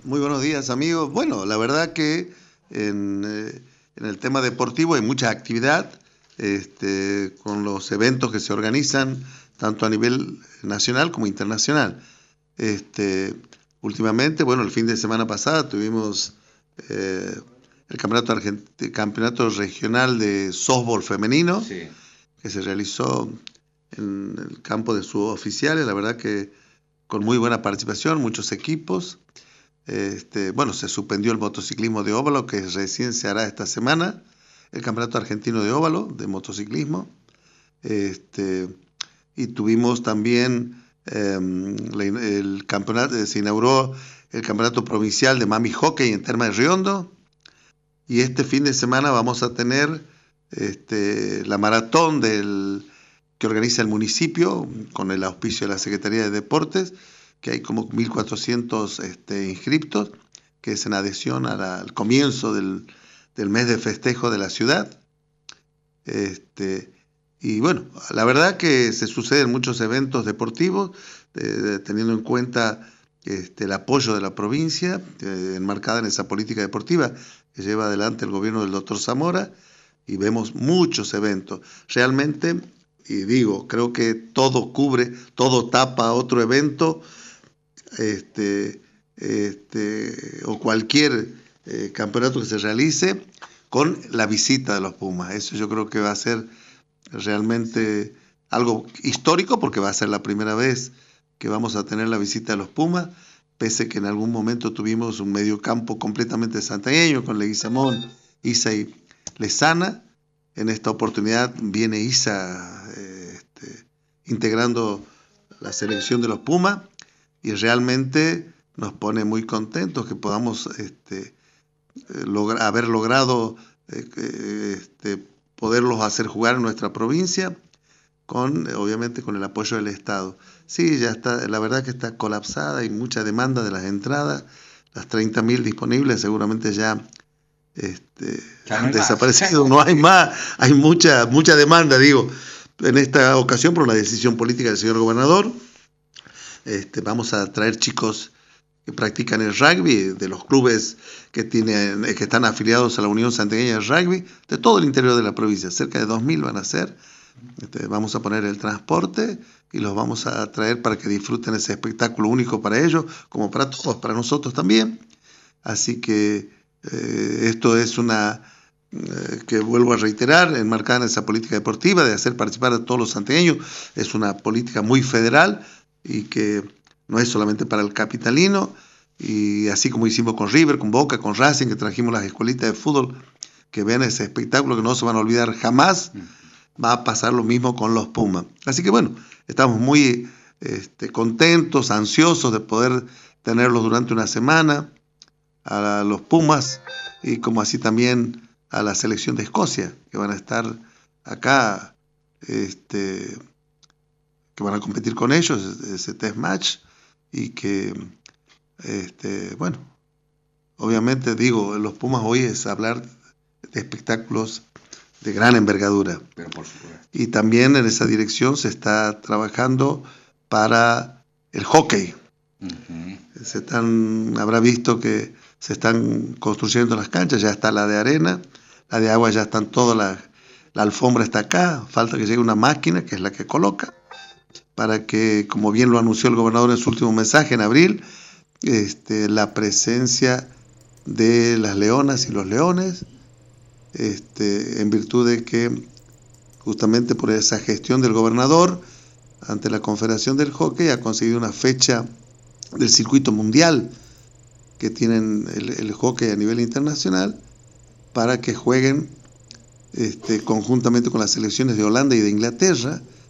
Muy buenos días, amigos. Bueno, la verdad que en el tema deportivo hay mucha actividad, con los eventos que se organizan tanto a nivel nacional como internacional. Este, Últimamente, bueno, el fin de semana pasado tuvimos eh, el campeonato regional de softball femenino Sí. que se realizó en el campo de suboficiales. La verdad que con muy buena participación, muchos equipos. Bueno, se suspendió el motociclismo de óvalo, que recién se hará esta semana, el Campeonato Argentino de Óvalo de motociclismo. Este, y tuvimos también el campeonato, se inauguró el Campeonato Provincial de Mami Hockey en Terma de Riondo. Y este fin de semana vamos a tener la maratón que organiza el municipio con el auspicio de la Secretaría de Deportes, que hay como 1.400 inscriptos, que es en adhesión al comienzo del mes de festejo de la ciudad. Este, y bueno, la verdad que se suceden muchos eventos deportivos, teniendo en cuenta el apoyo de la provincia, enmarcada en esa política deportiva que lleva adelante el gobierno del doctor Zamora, y vemos muchos eventos. Realmente, y digo, creo que todo cubre, todo tapa otro evento, este, o cualquier campeonato que se realice con la visita de los Pumas. Eso yo creo que va a ser realmente algo histórico porque va a ser la primera vez que vamos a tener la visita de los Pumas, pese que en algún momento tuvimos un mediocampo completamente santañeño con Leguizamón, Isa y Lezana. En esta oportunidad viene Isa integrando la selección de los Pumas y realmente nos pone muy contentos que podamos haber logrado poderlos hacer jugar en nuestra provincia, obviamente con el apoyo del Estado. Sí, ya está, la verdad que está colapsada, hay mucha demanda de las entradas, las 30.000 disponibles seguramente ya Ya no han hay más. desaparecido, no hay más, hay mucha demanda, digo. En esta ocasión, por una decisión política del señor gobernador, vamos a traer chicos que practican el rugby, de los clubes que están afiliados a la Unión Santiagueña de Rugby, de todo el interior de la provincia, cerca de 2.000 van a ser. Vamos a poner el transporte y los vamos a traer para que disfruten ese espectáculo único para ellos, como para todos, para nosotros también. Así que esto es que vuelvo a reiterar, enmarcada en esa política deportiva de hacer participar a todos los santiagueños. Es una política muy federal y que no es solamente para el capitalino, y así como hicimos con River, con Boca, con Racing, que trajimos las escuelitas de fútbol que ven ese espectáculo que no se van a olvidar jamás, va a pasar lo mismo con los Pumas. Así que bueno, estamos muy contentos, ansiosos de poder tenerlos durante una semana, a los Pumas, y como así también a la selección de Escocia, que van a estar acá, que van a competir con ellos, ese test match, y que, bueno, obviamente digo, los Pumas hoy es hablar de espectáculos de gran envergadura. Pero por supuesto. Y también en esa dirección se está trabajando para el hockey. Habrá visto que se están construyendo las canchas, ya está la de arena, la de agua ya están todas, la alfombra está acá, falta que llegue una máquina que es la que coloca, para que, como bien lo anunció el gobernador en su último mensaje en abril, la presencia de las leonas y los leones, en virtud de que justamente por esa gestión del gobernador ante la Confederación del Hockey ha conseguido una fecha del circuito mundial que tienen el hockey a nivel internacional para que jueguen conjuntamente con las selecciones de Holanda y de Inglaterra,